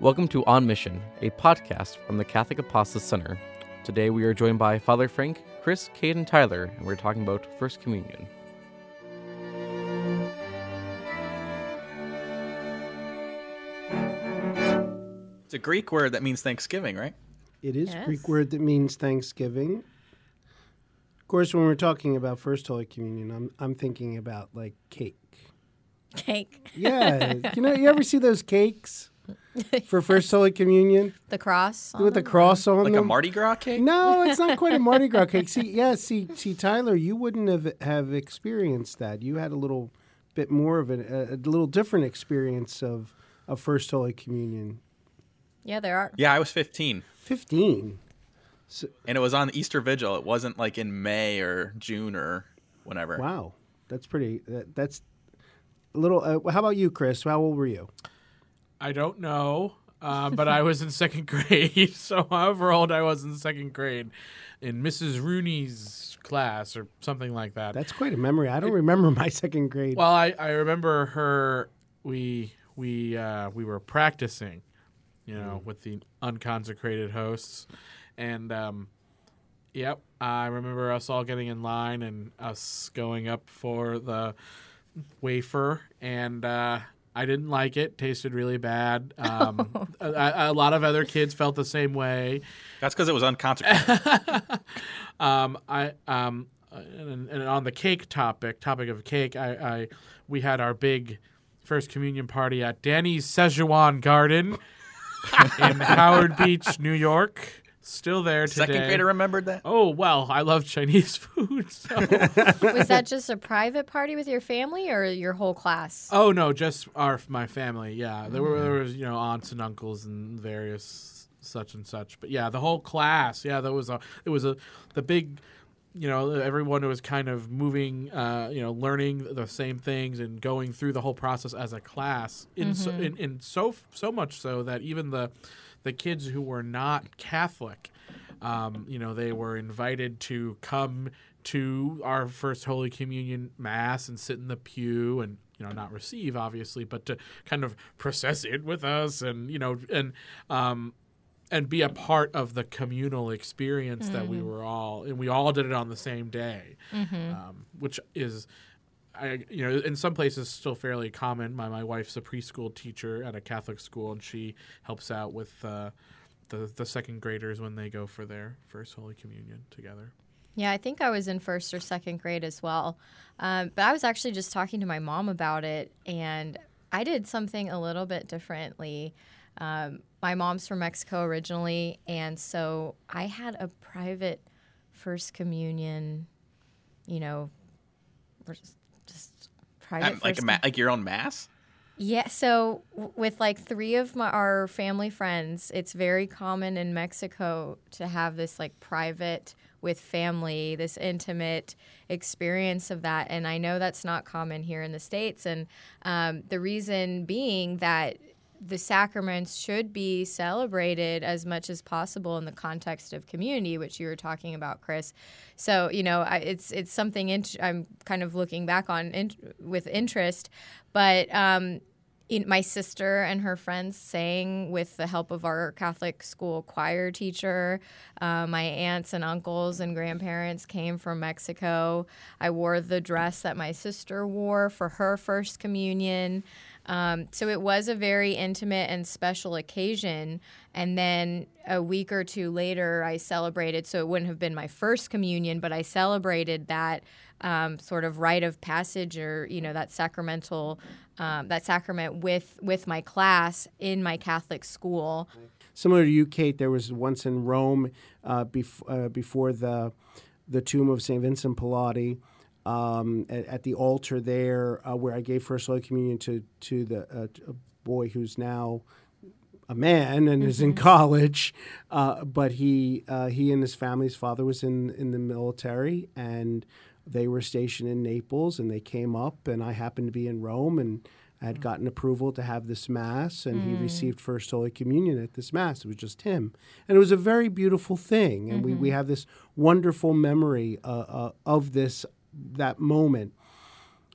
Welcome to On Mission, a podcast from the Catholic Apostles Center. Today we are joined by Father Frank, Chris, Kate, and Tyler, and we're talking about First Communion. It's a Greek word that means Thanksgiving, right? It is Yes. a Greek word that means Thanksgiving. Of course, when we're talking about First Holy Communion, I'm thinking about like cake. Cake. Yeah, you ever see those cakes for First Holy Communion The cross. on with the them? cross on Like them? a Mardi Gras cake? No, it's not quite a Mardi Gras cake. See, Tyler, you wouldn't have experienced that. You had a little bit more of a little different experience of First Holy Communion. Yeah, there are. Yeah, I was 15, 15. and it was on Easter Vigil. It wasn't like in May or June or whenever. Wow, that's pretty. That's a little. How about you, Chris? How old were you? I don't know, but I was in second grade. So however old I was in second grade, in Mrs. Rooney's class or something like that. That's quite a memory. I don't remember my second grade. Well, I remember her. We were practicing, with the unconsecrated hosts, and yep, I remember us all getting in line and us going up for the wafer, and I didn't like it. Tasted really bad. A lot of other kids felt the same way. That's because it was unconsecrated. And on the cake topic of cake, we had our big First Communion party at Danny's Szechuan Garden in Howard Beach, New York. Still there today. Second grader remembered that? Oh, well, I love Chinese food. So. Was that just a private party with your family or your whole class? Oh, no, just my family, yeah. There was aunts and uncles and various such and such. But, yeah, the whole class, yeah, the big, everyone was kind of moving, learning the same things and going through the whole process as a class. So much so that even the kids who were not Catholic, they were invited to come to our First Holy Communion Mass and sit in the pew and, not receive, obviously, but to kind of process it with us and be a part of the communal experience that we all did it on the same day, which is, in some places still fairly common. My wife's a preschool teacher at a Catholic school, and she helps out with the second graders when they go for their First Holy Communion together. Yeah, I think I was in first or second grade as well. But I was actually just talking to my mom about it, and I did something a little bit differently. My mom's from Mexico originally, and so I had a private First Communion, just private Like your own mass? Yeah, so with like three of our family friends, it's very common in Mexico to have this like private with family, this intimate experience of that. And I know that's not common here in the States. And the reason being that the sacraments should be celebrated as much as possible in the context of community, which you were talking about, Chris. So, it's something I'm kind of looking back on with interest. But my sister and her friends sang with the help of our Catholic school choir teacher. My aunts and uncles and grandparents came from Mexico. I wore the dress that my sister wore for her First Communion. So it was a very intimate and special occasion. And then a week or two later, I celebrated. So it wouldn't have been my First Communion, but I celebrated that sort of rite of passage, or that sacrament with my class in my Catholic school. Similar to you, Kate, there was once in Rome before the tomb of St. Vincent Pallotti. At the altar there, where I gave First Holy Communion to a boy who's now a man and is in college, but he and his family, his father was in the military, and they were stationed in Naples, and they came up, and I happened to be in Rome, and I had gotten approval to have this Mass, and he received First Holy Communion at this Mass. It was just him. And it was a very beautiful thing, and we have this wonderful memory of that moment.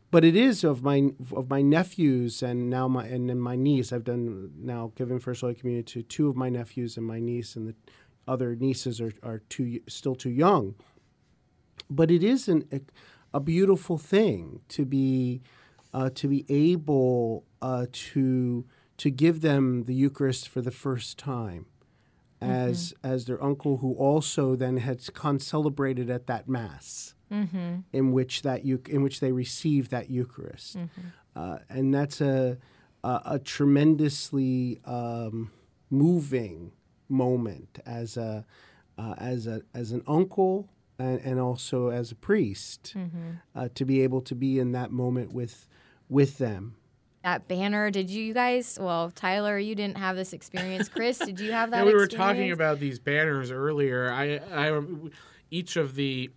but it is of my nephews and then my niece. I've now given First Holy Communion to two of my nephews and my niece, and the other nieces are still too young. But it is a beautiful thing to be able to give them the Eucharist for the first time, as their uncle, who also then had celebrated at that Mass, in which they received that Eucharist, and that's a tremendously moving moment as an uncle and also as a priest, to be able to be in that moment with them. That banner, did you guys, well, Tyler, you didn't have this experience. Chris, did you have that we were experience? talking about these banners earlier. Each of the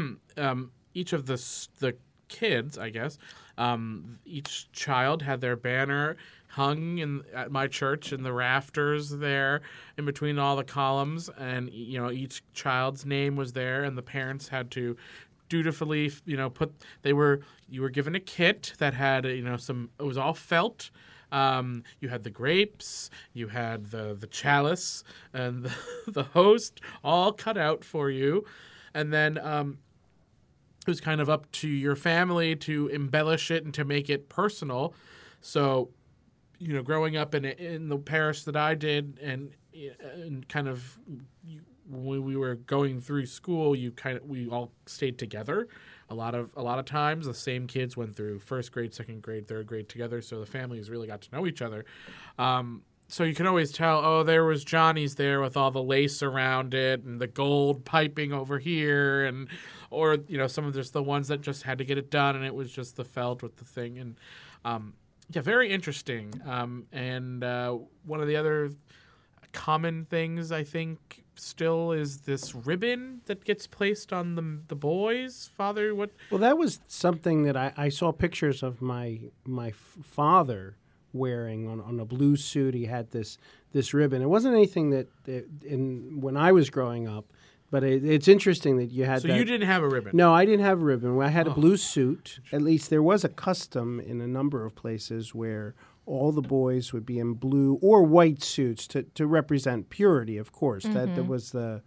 kids, I guess, each child had their banner hung at my church in the rafters there in between all the columns, and each child's name was there, and the parents had to dutifully, you were given a kit that had, it was all felt. You had the grapes, you had the chalice, and the host all cut out for you. And then it was kind of up to your family to embellish it and to make it personal. So, growing up in the parish that I did, and kind of when we were going through school, we all stayed together. A lot of times, the same kids went through first grade, second grade, third grade together, so the families really got to know each other. So you can always tell, oh, there was Johnny's there with all the lace around it and the gold piping over here, or some of just the ones that just had to get it done, and it was just the felt with the thing. And very interesting. And one of the other common things, I think, still is this ribbon that gets placed on the boys. Father, what? Well, that was something that I saw pictures of my father wearing on a blue suit. He had this ribbon. It wasn't anything that when I was growing up, but it's interesting that you had. So you didn't have a ribbon? No, I didn't have a ribbon. I had a blue suit. At least there was a custom in a number of places where all the boys would be in blue or white suits to represent purity, of course. That was the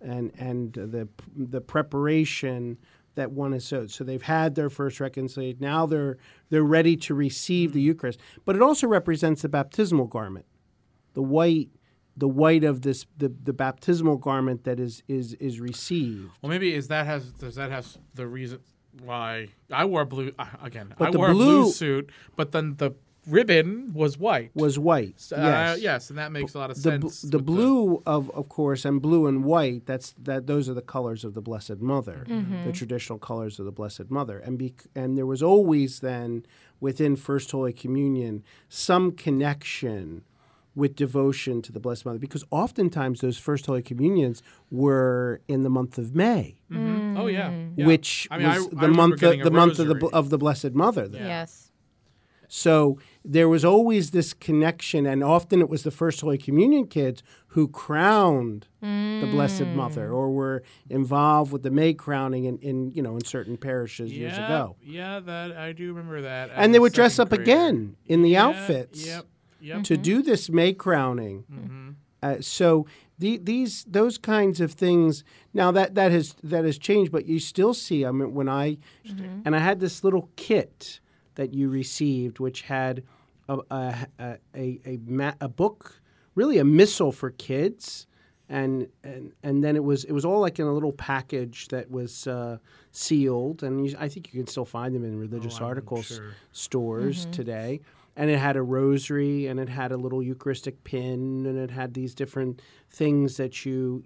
preparation that one is so they've had their first reconciliation. Now they're ready to receive the Eucharist. But it also represents the baptismal garment, the white of this the baptismal garment that is received. Well, maybe does that have the reason why I wore blue again? But I wore a blue suit, but then the ribbon was white. Yes, and that makes a lot of sense. The blue of course, and blue and white. Those are the colors of the Blessed Mother, the traditional colors of the Blessed Mother, and there was always then within First Holy Communion some connection with devotion to the Blessed Mother, because oftentimes those First Holy Communions were in the month of May. Mm-hmm. Oh yeah, which was the month of the Blessed Mother. Then. Yes. So there was always this connection, and often it was the First Holy Communion kids who crowned the Blessed Mother, or were involved with the May crowning in certain parishes years ago. Yeah, that I do remember that. And they would dress up again in the outfits. Yep. To do this May crowning. So those kinds of things. Now that has changed, but you still see. I mean, when I had this little kit that you received, which had a book, really a missal for kids, and then it was all like in a little package that was sealed, and I think you can still find them in religious articles stores today. And it had a rosary, and it had a little Eucharistic pin, and it had these different things that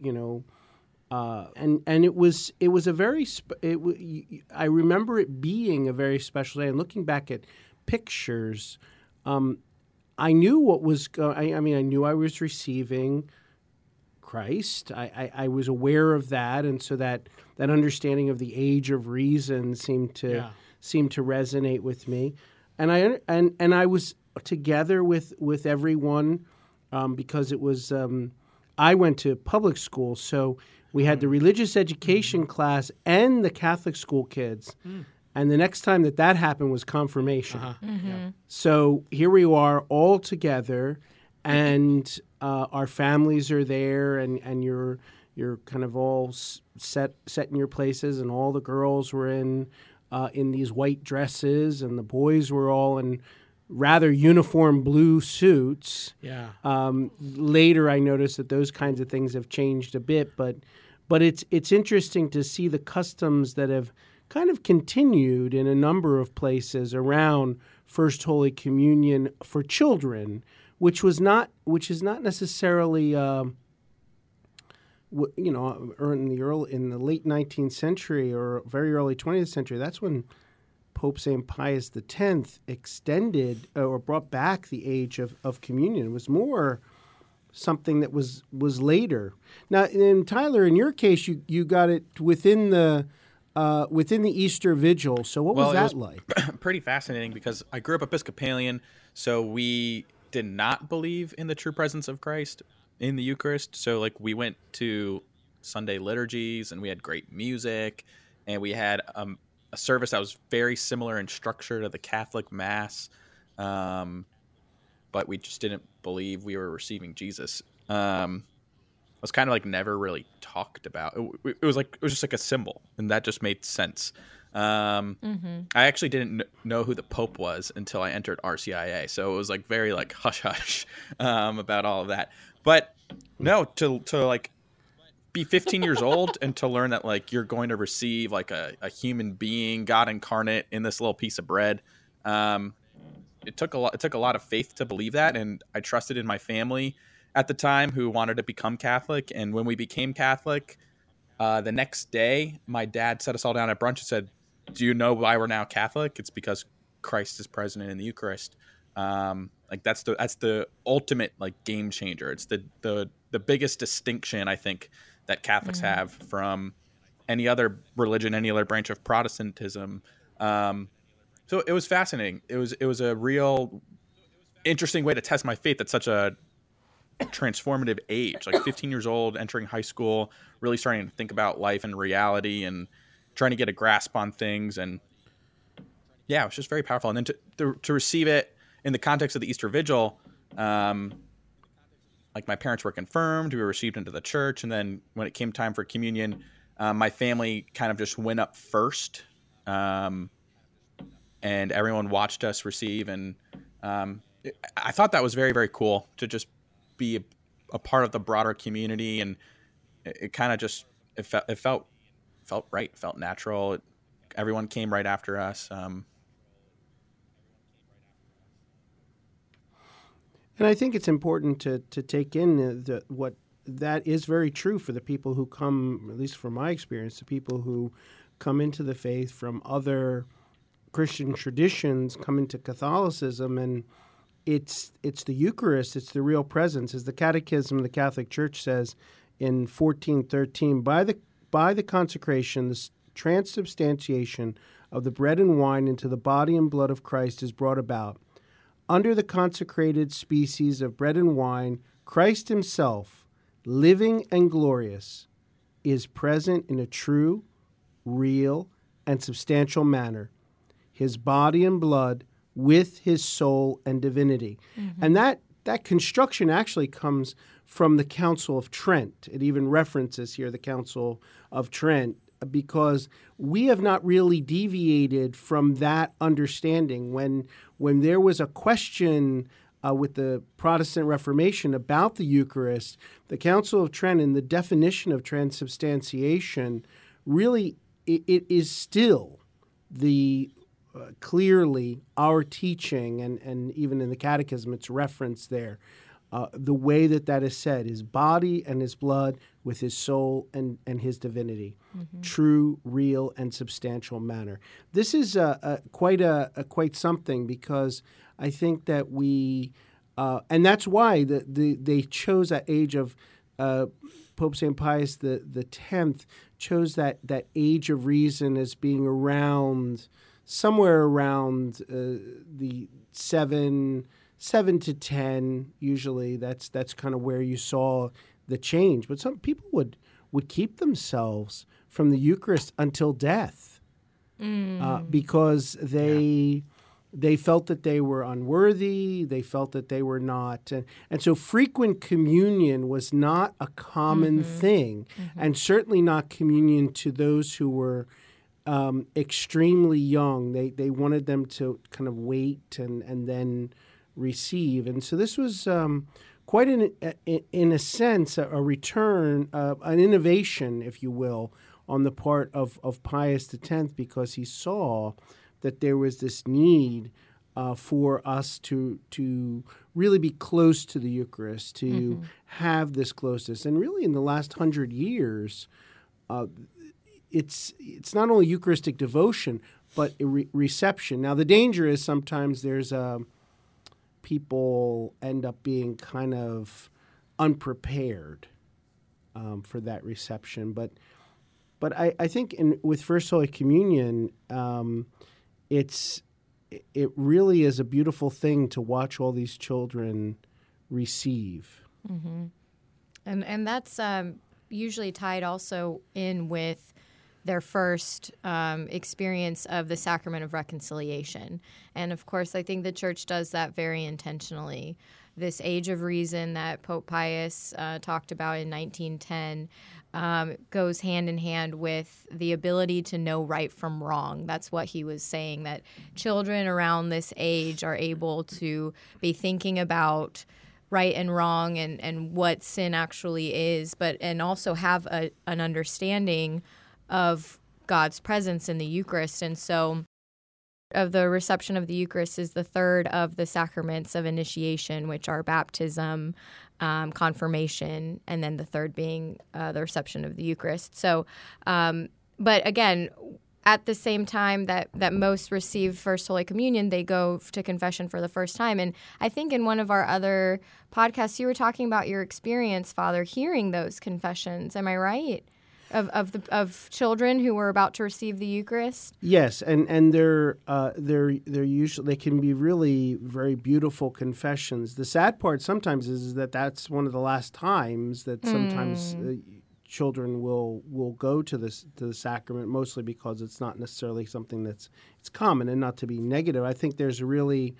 and it was a very. I remember it being a very special day. And looking back at pictures, I knew what was going. I mean, I knew I was receiving Christ. I was aware of that, and so that understanding of the age of reason seemed to resonate with me. And I was together with everyone because it was I went to public school, so we had the religious education class and the Catholic school kids, And the next time that happened was confirmation. Yeah. So here we are all together, and our families are there, and you're kind of all set in your places, and all the girls were in these white dresses, and the boys were all in rather uniform blue suits. Yeah. Later, I noticed that those kinds of things have changed a bit, but it's interesting to see the customs that have kind of continued in a number of places around First Holy Communion for children, which is not necessarily or in the late 19th century or very early 20th century. That's when Pope St. Pius X extended or brought back the age of communion. It was more something that was later. Now, in Tyler, in your case, you got it within the Easter Vigil. So what was that like? Pretty fascinating because I grew up Episcopalian, so we did not believe in the true presence of Christ in the Eucharist. So like we went to Sunday liturgies and we had great music, and we had a service that was very similar in structure to the Catholic Mass, but we just didn't believe we were receiving Jesus. It was kind of like never really talked about. It was just like a symbol, and that just made sense. I actually didn't know who the Pope was until I entered RCIA, so it was like very like hush hush about all of that. But no, to like be 15 years old and to learn that like you're going to receive like a human being, God incarnate, in this little piece of bread. It took a lot of faith to believe that, and I trusted in my family at the time who wanted to become Catholic. And when we became Catholic, the next day, my dad set us all down at brunch and said, "Do you know why we're now Catholic? It's because Christ is present in the Eucharist." Like that's the ultimate like game changer. It's the biggest distinction I think that Catholics have from any other religion, any other branch of Protestantism. So it was fascinating. It was a real interesting way to test my faith at such a transformative age, like 15 years old, entering high school, really starting to think about life and reality and trying to get a grasp on things. And yeah, it was just very powerful. And then to receive it in the context of the Easter Vigil, like my parents were confirmed, we were received into the church. And then when it came time for communion, my family kind of just went up first. And everyone watched us receive. And I thought that was very, very cool to just be a part of the broader community. And it kind of just, it felt right, felt natural. Everyone came right after us. And I think it's important to take in what that is very true for the people who come, at least from my experience, the people who come into the faith from other Christian traditions, come into Catholicism, and it's the Eucharist, it's the real presence. As the Catechism of the Catholic Church says in 1413, by the consecration, the transubstantiation of the bread and wine into the body and blood of Christ is brought about. Under the consecrated species of bread and wine, Christ himself, living and glorious, is present in a true, real, and substantial manner, his body and blood with his soul and divinity. Mm-hmm. And that construction actually comes from the Council of Trent. It even references here the Council of Trent, because we have not really deviated from that understanding. When there was a question with the Protestant Reformation about the Eucharist, the Council of Trent and the definition of transubstantiation, really it is still the clearly our teaching, and even in the Catechism it's referenced there. The way that is said, his body and his blood with his soul and his divinity, true, real, and substantial manner. This is quite something, because I think that we, and that's why they chose that age of Pope St. Pius the 10th chose that age of reason as being somewhere around the 7 to 10, usually. That's kind of where you saw the change. But some people would keep themselves from the Eucharist until death. because they felt that they were unworthy. They felt that they were not. And so frequent communion was not a common thing, and certainly not communion to those who were extremely young. They wanted them to kind of wait and then receive. And so this was quite, in a sense, a return, an innovation, if you will, on the part of Pius X, because he saw that there was this need for us to really be close to the Eucharist, to have this closeness. And really in the last 100 years, it's not only Eucharistic devotion, but reception. Now, the danger is sometimes there's people end up being kind of unprepared for that reception. But I think with First Holy Communion, it really is a beautiful thing to watch all these children receive. And that's usually tied also in with their first experience of the sacrament of reconciliation. And of course, I think the Church does that very intentionally. This age of reason that Pope Pius talked about in 1910 goes hand in hand with the ability to know right from wrong. That's what he was saying, that children around this age are able to be thinking about right and wrong and what sin actually is, and also have an understanding of God's presence in the Eucharist. And so of the reception of the Eucharist is the third of the sacraments of initiation, which are baptism, confirmation, and then the third being the reception of the Eucharist. So, but again, at the same time that most receive First Holy Communion, they go to confession for the first time. And I think in one of our other podcasts, you were talking about your experience, Father, hearing those confessions. Am I right? Of children who were about to receive the Eucharist? Yes, and they're usually, they can be really very beautiful confessions. The sad part sometimes is that that's one of the last times that sometimes children will go to the sacrament, mostly because it's not necessarily something it's common. And not to be negative, I think there's really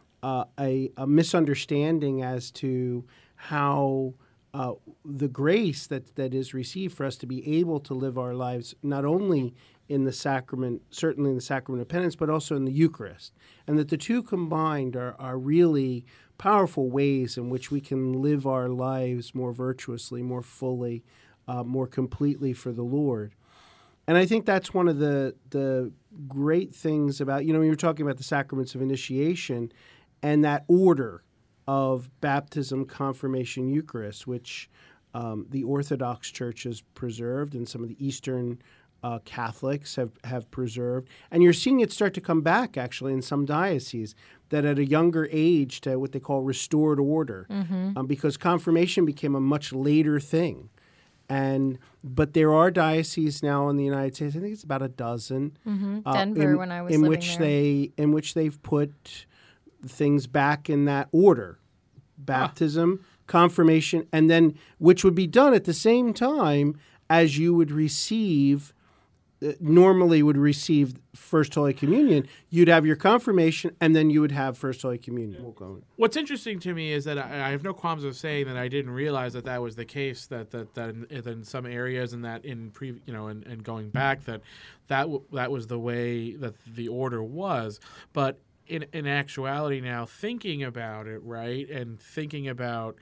a misunderstanding as to how the grace that is received for us to be able to live our lives not only in the sacrament, certainly in the sacrament of penance, but also in the Eucharist. And that the two combined are really powerful ways in which we can live our lives more virtuously, more fully, more completely for the Lord. And I think that's one of the great things about, when you're talking about the sacraments of initiation and that order of baptism, confirmation, Eucharist, which the Orthodox Church has preserved and some of the Eastern Catholics have preserved. And you're seeing it start to come back, actually, in some dioceses, that at a younger age to what they call restored order, because confirmation became a much later thing. But there are dioceses now in the United States, I think it's about a dozen. Denver, when I was living there. In which they've put things back in that order: baptism, confirmation, and then which would be done at the same time as you would receive, normally would receive First Holy Communion. You'd have your confirmation, and then you would have First Holy Communion. We'll go. What's interesting to me is that I have no qualms of saying that I didn't realize that was the case. That in some areas and that in and going back that was the way that the order was, but. In actuality now, thinking about it, right, and thinking about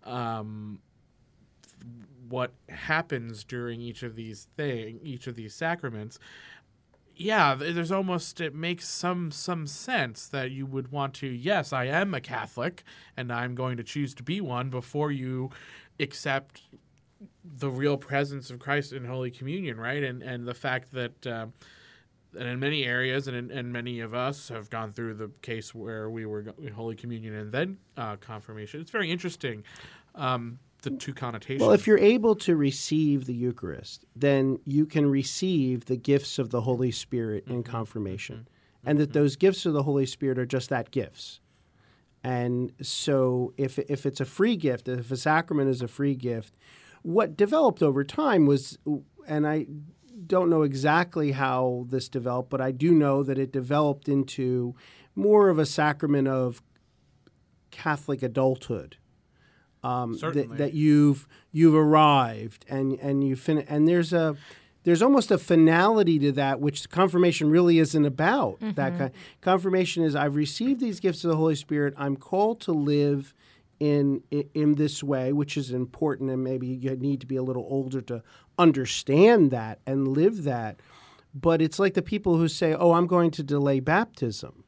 what happens during each of these sacraments, there's almost, it makes some sense that you would want to, yes, I am a Catholic, and I'm going to choose to be one before you accept the real presence of Christ in Holy Communion, right, and the fact that. And in many areas, and many of us have gone through the case where we were in Holy Communion and then confirmation. It's very interesting, the two connotations. Well, if you're able to receive the Eucharist, then you can receive the gifts of the Holy Spirit in confirmation. And that those gifts of the Holy Spirit are just that, gifts. And so if it's a free gift, if a sacrament is a free gift, what developed over time was, and I don't know exactly how this developed, but I do know that it developed into more of a sacrament of Catholic adulthood. Certainly. That you've arrived and you and there's almost a finality to that, which confirmation really isn't about. That kind. Confirmation is, I've received these gifts of the Holy Spirit. I'm called to live in this way, which is important, and maybe you need to be a little older to understand that and live that. But it's like the people who say, "Oh, I'm going to delay baptism,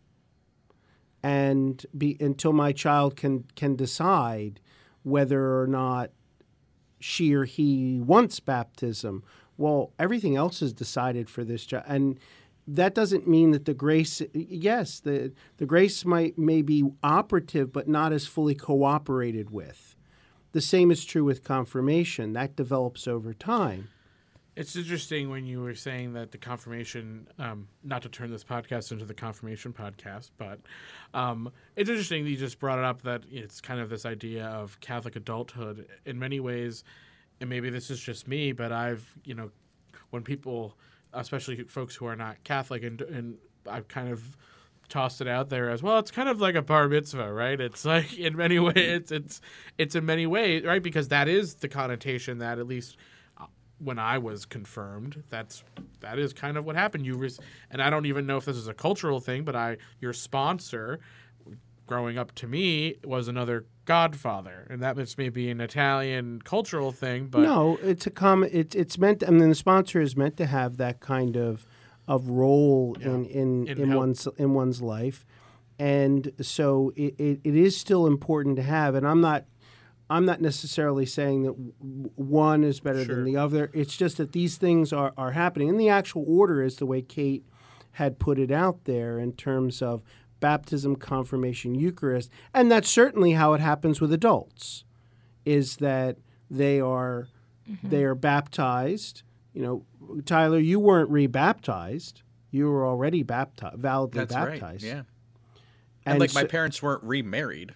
and until my child can decide whether or not she or he wants baptism." Well, everything else is decided for this child, and that doesn't mean that the grace. Yes, the grace may be operative, but not as fully cooperated with. The same is true with confirmation. That develops over time. It's interesting when you were saying that the confirmation, not to turn this podcast into the confirmation podcast, but it's interesting that you just brought it up, that it's kind of this idea of Catholic adulthood in many ways. And maybe this is just me, but when people, especially folks who are not Catholic, and I've kind of tossed it out there as well, it's kind of like a bar mitzvah, right? It's like in many ways, it's in many ways, right? Because that is the connotation that, at least when I was confirmed, that is kind of what happened. And I don't even know if this is a cultural thing, but your sponsor, growing up to me, was another godfather, and that must maybe an Italian cultural thing. But no, it's a common. It's meant. I mean, the sponsor is meant to have that kind of role in one's life, and so it is still important to have. And I'm not necessarily saying that one is better than the other. It's just that these things are happening, and the actual order is the way Kate had put it out there in terms of baptism, confirmation, Eucharist, and that's certainly how it happens with adults, is that they are baptized. Tyler, you weren't rebaptized; you were already baptized, validly baptized. Right. Yeah, and my parents weren't remarried.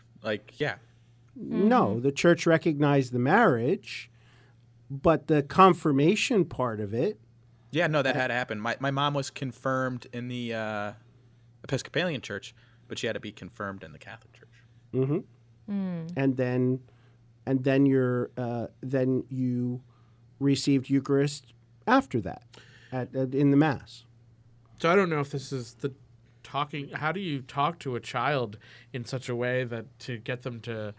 No, the church recognized the marriage, but the confirmation part of it. Yeah, no, that had happened. My mom was confirmed in the Episcopalian church, but she had to be confirmed in the Catholic church. And then you received Eucharist after that in the Mass. So I don't know if this is the talking. How do you talk to a child in such a way that to get them to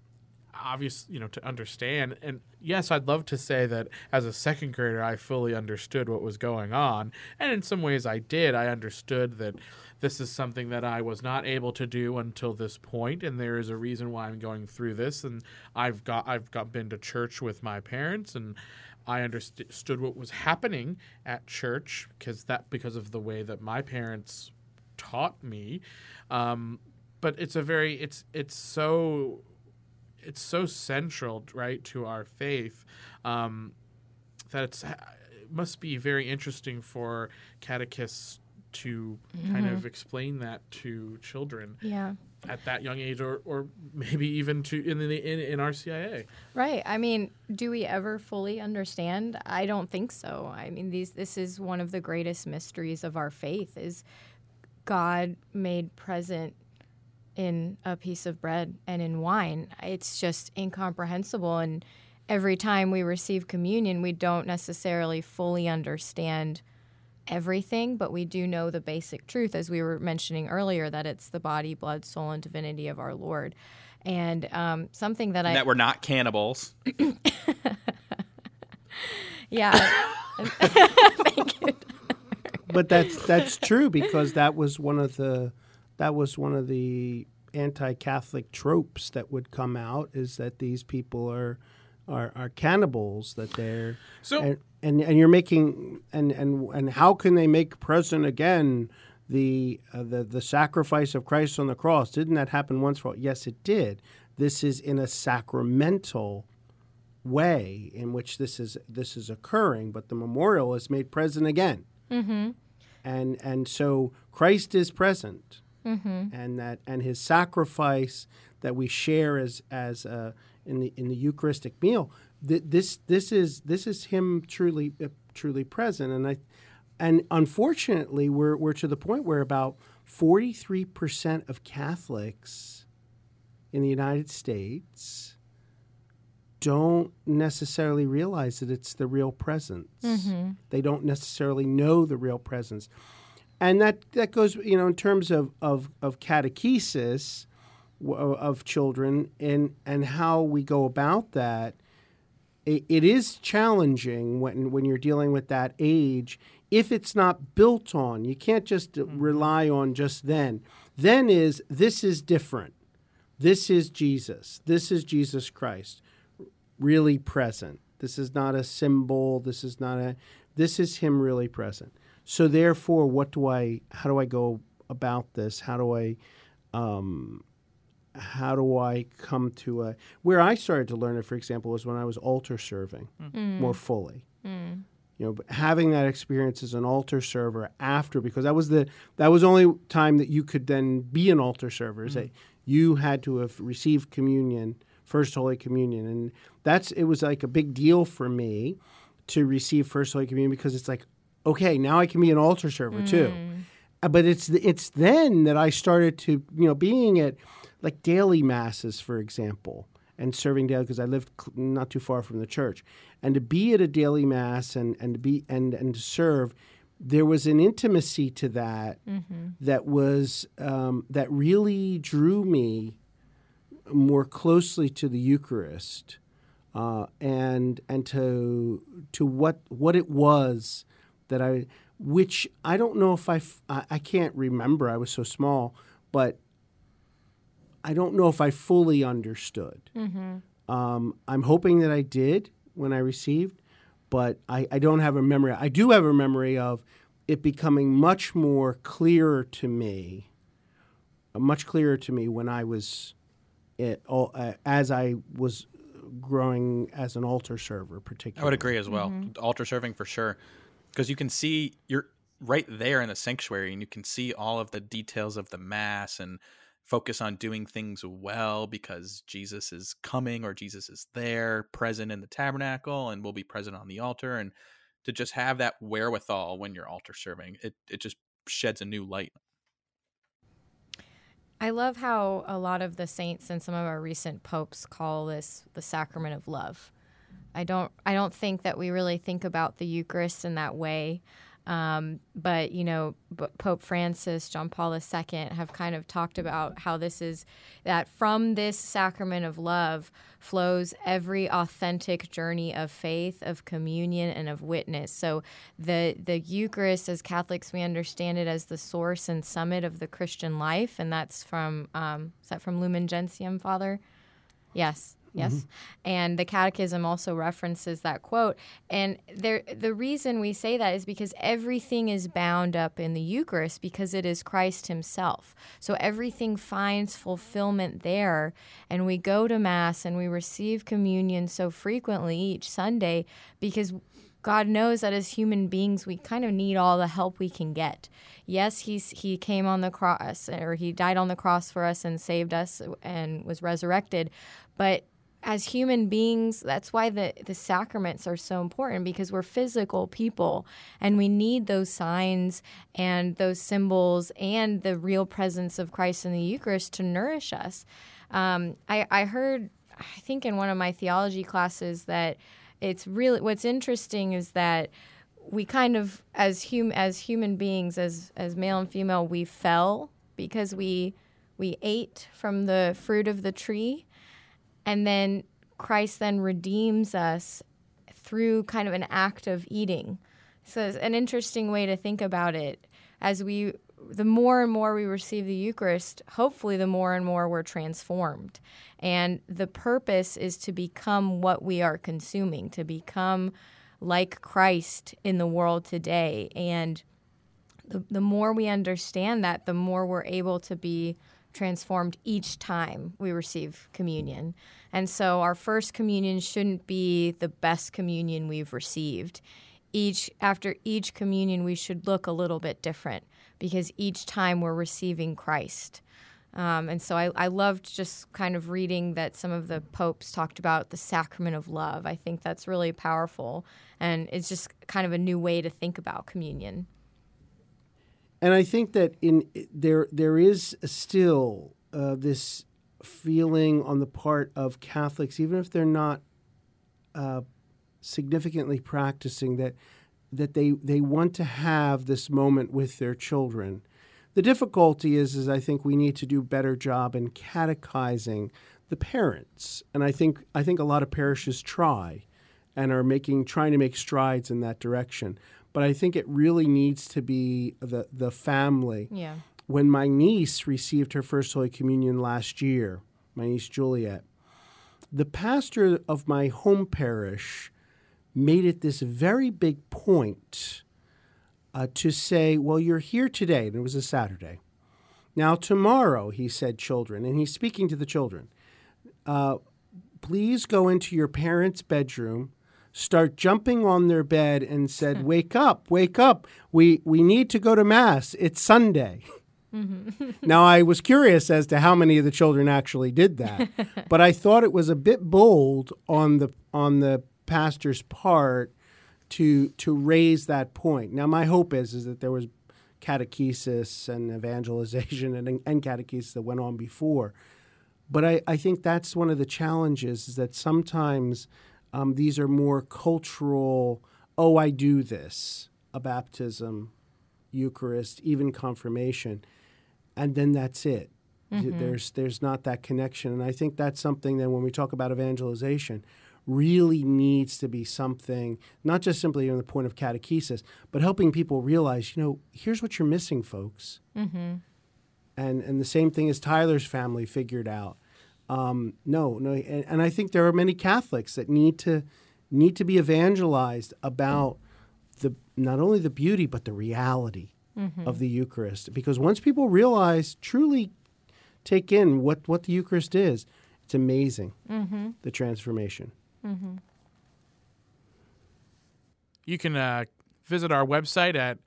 to understand? And yes, I'd love to say that as a second grader, I fully understood what was going on. And in some ways I did. I understood that this is something that I was not able to do until this point, and there is a reason why I'm going through this. And I've been to church with my parents, and I understood what was happening at church because of the way that my parents taught me. But it's so central, right, to our faith, that it must be very interesting for catechists to kind of explain that to children at that young age, or maybe even in RCIA. Right. I mean, do we ever fully understand? I don't think so. I mean, this is one of the greatest mysteries of our faith, is God made present in a piece of bread and in wine. It's just incomprehensible. And every time we receive communion, we don't necessarily fully understand everything, but we do know the basic truth, as we were mentioning earlier, that it's the body, blood, soul, and divinity of our Lord. And something that we're not cannibals. Yeah. Thank you. But that's true, because that was one of the anti-Catholic tropes that would come out, is that these people are cannibals, that they're and you're making and how can they make present again the sacrifice of Christ on the cross? Didn't that happen once for all? Yes, it did. This is in a sacramental way in which this is occurring, but the memorial is made present again. Mm-hmm. And so Christ is present, and his sacrifice that we share as in the Eucharistic meal. This is him truly truly present. And unfortunately, we're to the point where about 43% of Catholics in the United States don't necessarily realize that it's the real presence. Mm-hmm. They don't necessarily know the real presence. And that goes, in terms of catechesis of children and how we go about that. It is challenging when you're dealing with that age if it's not built on. You can't just rely on just then. This is different. This is Jesus. This is Jesus Christ, really present. This is not a symbol. This is him really present. So therefore, how do I go about this? How do I come to where I started to learn it, for example, was when I was altar serving more fully. But having that experience as an altar server after, because that was the only time that you could then be an altar server, is that you had to have received communion, First Holy Communion. And it was like a big deal for me to receive First Holy Communion, because it's like, okay, now I can be an altar server too. But it's then that I started to, being at like daily masses, for example, and serving daily, because I lived not too far from the church, and to be at a daily mass and to serve, there was an intimacy to that that was that really drew me more closely to the Eucharist and to what it was that which I don't know if I can't remember. I was so small, but I don't know if I fully understood. I'm hoping that I did when I received, but I don't have a memory. I do have a memory of it becoming much clearer to me when I was as I was growing as an altar server, particularly. I would agree as well. Altar serving for sure, because you can see, you're right there in the sanctuary, and you can see all of the details of the Mass and focus on doing things well because Jesus is coming, or Jesus is there, present in the tabernacle, and will be present on the altar. And to just have that wherewithal when you're altar serving, it just sheds a new light. I love how a lot of the saints and some of our recent popes call this the sacrament of love. I don't think that we really think about the Eucharist in that way. But Pope Francis, John Paul II have kind of talked about how this is that from this sacrament of love flows every authentic journey of faith, of communion, and of witness. So the Eucharist, as Catholics, we understand it as the source and summit of the Christian life, and that's from is that from Lumen Gentium, Father? Yes. Yes. And the Catechism also references that quote. And the reason we say that is because everything is bound up in the Eucharist, because it is Christ himself. So everything finds fulfillment there. And we go to Mass and we receive communion so frequently each Sunday because God knows that as human beings, we kind of need all the help we can get. Yes, he came on the cross, or he died on the cross for us and saved us and was resurrected. But as human beings, that's why the sacraments are so important, because we're physical people and we need those signs and those symbols and the real presence of Christ in the Eucharist to nourish us. I heard, I think in one of my theology classes, that it's really, what's interesting is that we kind of, as human beings, as male and female, we fell because we ate from the fruit of the tree. And then Christ then redeems us through kind of an act of eating. So it's an interesting way to think about it. The more and more we receive the Eucharist, hopefully the more and more we're transformed. And the purpose is to become what we are consuming, to become like Christ in the world today. And the more we understand that, the more we're able to be transformed each time we receive communion. And so our first communion shouldn't be the best communion we've received. After each communion, we should look a little bit different, because each time we're receiving Christ. And so I loved just kind of reading that some of the popes talked about the sacrament of love. I think that's really powerful, and it's just kind of a new way to think about communion. And I think that there is still this feeling on the part of Catholics, even if they're not significantly practicing, that they want to have this moment with their children. The difficulty is I think we need to do a better job in catechizing the parents, and I think a lot of parishes try and are trying to make strides in that direction. But I think it really needs to be the family. Yeah. When my niece received her first Holy Communion last year, my niece Juliet, the pastor of my home parish made it this very big point to say, well, you're here today, and it was a Saturday. Now, tomorrow, he said, children, and he's speaking to the children, please go into your parents' bedroom, start jumping on their bed, and said, wake up, we need to go to Mass. It's Sunday. Mm-hmm. Now, I was curious as to how many of the children actually did that, but I thought it was a bit bold on the pastor's part to raise that point. Now, my hope is that there was catechesis and evangelization and catechesis that went on before. But I think that's one of the challenges, is that sometimes these are more cultural, I do this, a baptism, Eucharist, even confirmation, and then that's it. Mm-hmm. There's not that connection. And I think that's something that when we talk about evangelization, really needs to be something, not just simply on the point of catechesis, but helping people realize, here's what you're missing, folks. Mm-hmm. And the same thing as Tyler's family figured out. And I think there are many Catholics that need to be evangelized about not only the beauty but the reality mm-hmm. of the Eucharist. Because once people realize, truly take in what the Eucharist is, it's amazing, mm-hmm. the transformation. Mm-hmm. You can visit our website at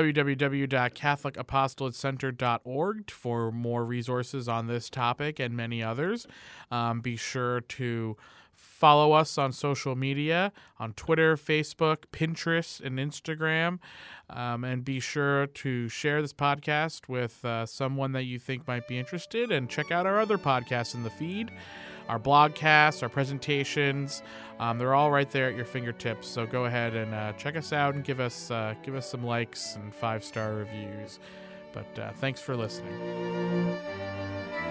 www.catholicapostolategecenter.org for more resources on this topic and many others. Be sure to follow us on social media, on Twitter, Facebook, Pinterest, and Instagram. And be sure to share this podcast with someone that you think might be interested, and check out our other podcasts in the feed. Our blogcasts, our presentations, they're all right there at your fingertips. So go ahead and check us out and give us some likes and 5-star reviews. But thanks for listening.